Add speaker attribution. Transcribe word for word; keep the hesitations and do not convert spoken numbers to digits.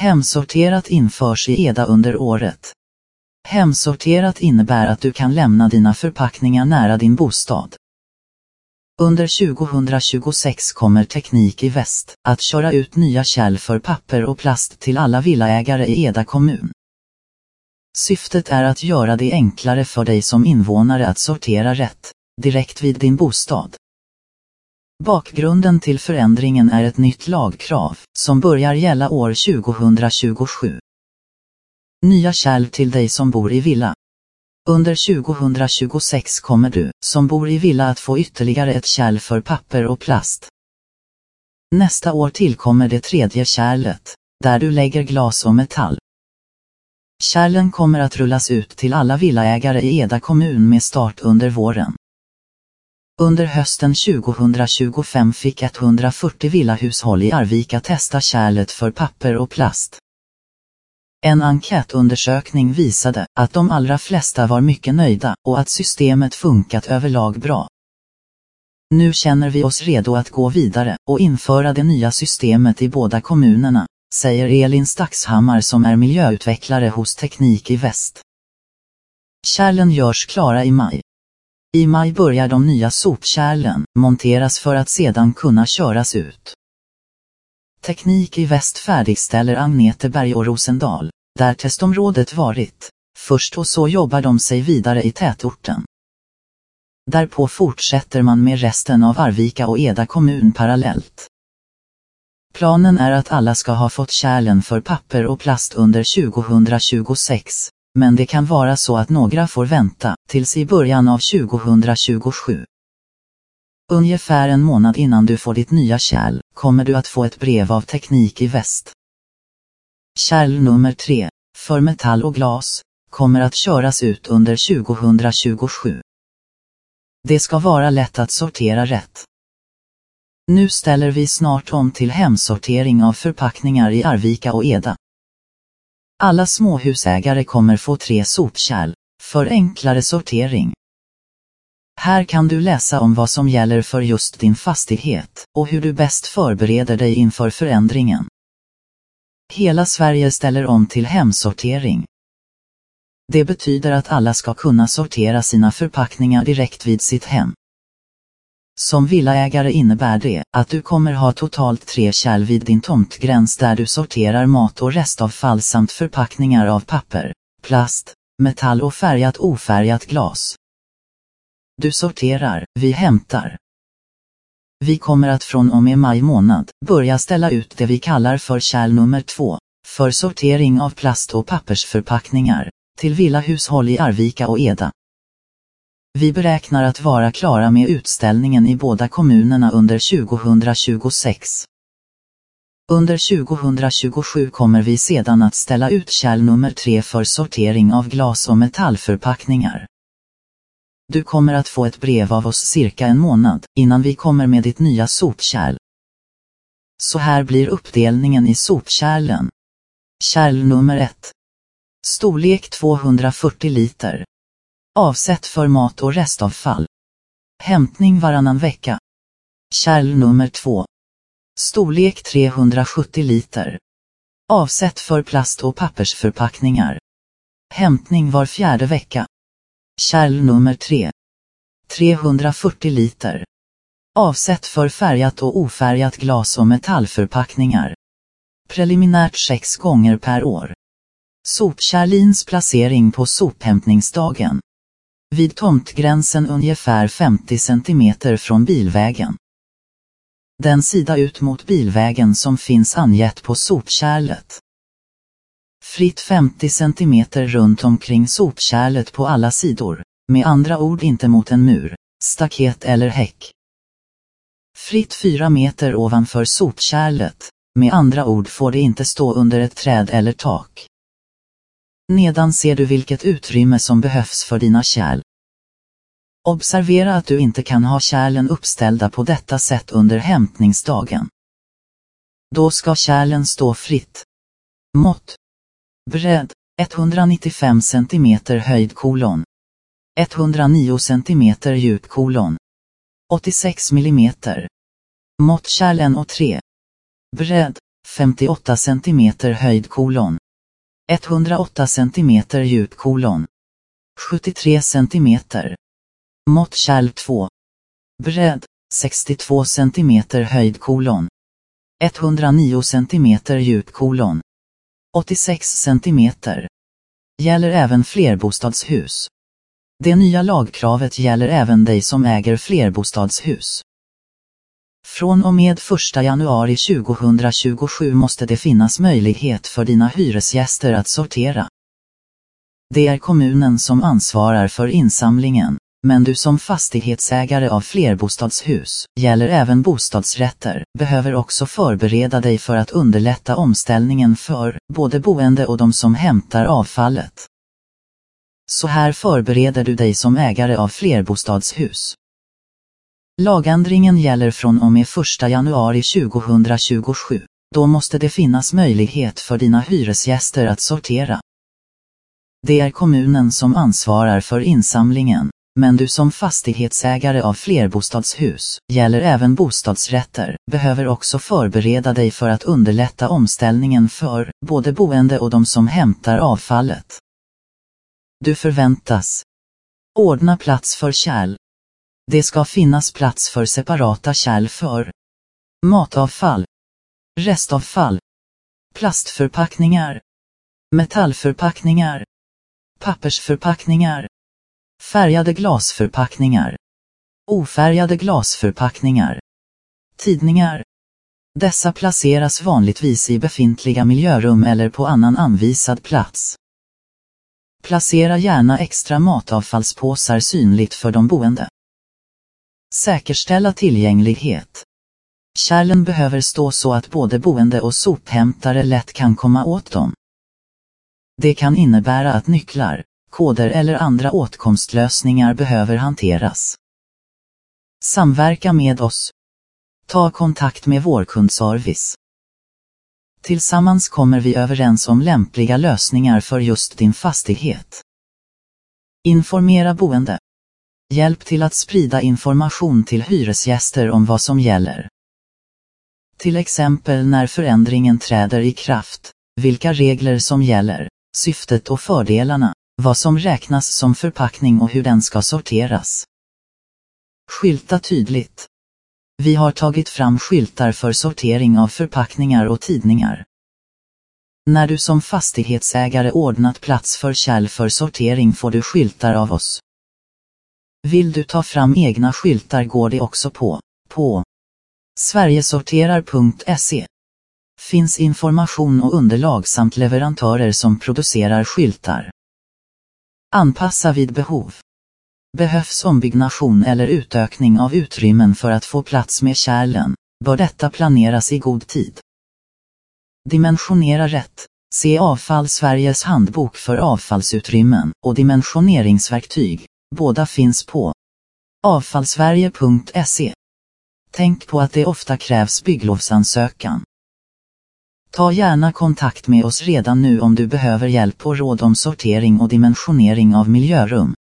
Speaker 1: Hemsorterat införs i Eda under året. Hemsorterat innebär att du kan lämna dina förpackningar nära din bostad. Under tjugohundratjugosex kommer Teknik i Väst att köra ut nya kärl för papper och plast till alla villaägare i Eda kommun. Syftet är att göra det enklare för dig som invånare att sortera rätt, direkt vid din bostad. Bakgrunden till förändringen är ett nytt lagkrav som börjar gälla år tjugohundratjugosju. Nya kärl till dig som bor i villa. Under tjugohundratjugosex kommer du, som bor i villa, att få ytterligare ett kärl för papper och plast. Nästa år tillkommer det tredje kärlet, där du lägger glas och metall. Kärlen kommer att rullas ut till alla villaägare i Eda kommun med start under våren. Under hösten tjugohundratjugofem fick etthundrafyrtio villahushåll i Arvika testa kärlet för papper och plast. En enkätundersökning visade att de allra flesta var mycket nöjda och att systemet funkat överlag bra. Nu känner vi oss redo att gå vidare och införa det nya systemet i båda kommunerna, säger Elin Staxhammar som är miljöutvecklare hos Teknik i Väst. Kärlen görs klara i maj. I maj börjar de nya sopkärlen monteras för att sedan kunna köras ut. Teknik i Väst färdigställer Agneteberg och Rosendal, där testområdet varit, först, och så jobbar de sig vidare i tätorten. Därpå fortsätter man med resten av Arvika och Eda kommun parallellt. Planen är att alla ska ha fått kärlen för papper och plast under tjugohundratjugosex, men det kan vara så att några får vänta tills i början av tjugohundratjugosju. Ungefär en månad innan du får ditt nya kärl kommer du att få ett brev av Teknik i Väst. Kärl nummer tre, för metall och glas, kommer att köras ut under tjugohundratjugosju. Det ska vara lätt att sortera rätt. Nu ställer vi snart om till hemsortering av förpackningar i Arvika och Eda. Alla småhusägare kommer få tre sopkärl, för enklare sortering. Här kan du läsa om vad som gäller för just din fastighet och hur du bäst förbereder dig inför förändringen. Hela Sverige ställer om till hemsortering. Det betyder att alla ska kunna sortera sina förpackningar direkt vid sitt hem. Som villaägare innebär det att du kommer ha totalt tre kärl vid din tomtgräns där du sorterar mat och restavfall samt förpackningar av papper, plast, metall och färgat ofärgat glas. Du sorterar, vi hämtar. Vi kommer att från och med maj månad börja ställa ut det vi kallar för kärl nummer två, för sortering av plast- och pappersförpackningar, till villahushåll i Arvika och Eda. Vi beräknar att vara klara med utställningen i båda kommunerna under tjugohundratjugosex. Under tjugohundratjugosju kommer vi sedan att ställa ut kärl nummer tre för sortering av glas- och metallförpackningar. Du kommer att få ett brev av oss cirka en månad innan vi kommer med ditt nya sopkärl. Så här blir uppdelningen i sopkärlen. Kärl nummer ett. Storlek tvåhundrafyrtio liter. Avsett för mat och restavfall. Hämtning varannan vecka. Kärl nummer två. Storlek trehundrasjuttio liter. Avsett för plast- och pappersförpackningar. Hämtning var fjärde vecka. Kärl nummer tre. trehundrafyrtio liter. Avsett för färgat och ofärgat glas- och metallförpackningar. Preliminärt sex gånger per år. Sopkärlins placering på sophämtningsdagen. Vid tomtgränsen ungefär femtio centimeter från bilvägen. Den sida ut mot bilvägen som finns angett på sopkärlet. Fritt femtio centimeter runt omkring sopkärlet på alla sidor, med andra ord inte mot en mur, staket eller häck. Fritt fyra meter ovanför sopkärlet, med andra ord får det inte stå under ett träd eller tak. Nedan ser du vilket utrymme som behövs för dina kärl. Observera att du inte kan ha kärlen uppställda på detta sätt under hämtningsdagen. Då ska kärlen stå fritt. Mått. Bredd, etthundranittiofem centimeter höjd kolon. etthundranio centimeter djup kolon. åttiosex millimeter. Mått kärl ett och tre. Bredd, femtioåtta centimeter höjd kolon. etthundraåtta centimeter djup kolon. sjuttiotre centimeter. Mått kärl två. Bredd, sextiotvå centimeter höjd kolon. etthundranio centimeter djup kolon. åttiosex centimeter. Gäller även flerbostadshus. Det nya lagkravet gäller även dig som äger flerbostadshus. Från och med första januari tjugohundratjugosju måste det finnas möjlighet för dina hyresgäster att sortera. Det är kommunen som ansvarar för insamlingen, men du som fastighetsägare av flerbostadshus, gäller även bostadsrätter, behöver också förbereda dig för att underlätta omställningen för både boende och de som hämtar avfallet. Så här förbereder du dig som ägare av flerbostadshus. Lagändringen gäller från och med första januari tjugohundratjugosju. Då måste det finnas möjlighet för dina hyresgäster att sortera. Det är kommunen som ansvarar för insamlingen, men du som fastighetsägare av flerbostadshus, gäller även bostadsrätter, behöver också förbereda dig för att underlätta omställningen för både boende och de som hämtar avfallet. Du förväntas ordna plats för kärl. Det ska finnas plats för separata kärl för matavfall, restavfall, plastförpackningar, metallförpackningar, pappersförpackningar, färgade glasförpackningar, ofärgade glasförpackningar, tidningar. Dessa placeras vanligtvis i befintliga miljörum eller på annan anvisad plats. Placera gärna extra matavfallspåsar synligt för de boende. Säkerställa tillgänglighet. Kärlen behöver stå så att både boende och sophämtare lätt kan komma åt dem. Det kan innebära att nycklar, koder eller andra åtkomstlösningar behöver hanteras. Samverka med oss. Ta kontakt med vår kundservice. Tillsammans kommer vi överens om lämpliga lösningar för just din fastighet. Informera boende. Hjälp till att sprida information till hyresgäster om vad som gäller. Till exempel när förändringen träder i kraft, vilka regler som gäller, syftet och fördelarna, vad som räknas som förpackning och hur den ska sorteras. Skylta tydligt. Vi har tagit fram skyltar för sortering av förpackningar och tidningar. När du som fastighetsägare ordnat plats för kärl för sortering får du skyltar av oss. Vill du ta fram egna skyltar går det också på, på sverigesorterar punkt se. Finns information och underlag samt leverantörer som producerar skyltar. Anpassa vid behov. Behövs ombyggnation eller utökning av utrymmen för att få plats med kärlen, bör detta planeras i god tid. Dimensionera rätt. Se Avfall Sveriges handbok för avfallsutrymmen och dimensioneringsverktyg. Båda finns på avfallsverige punkt se. Tänk på att det ofta krävs bygglovsansökan. Ta gärna kontakt med oss redan nu om du behöver hjälp och råd om sortering och dimensionering av miljörum.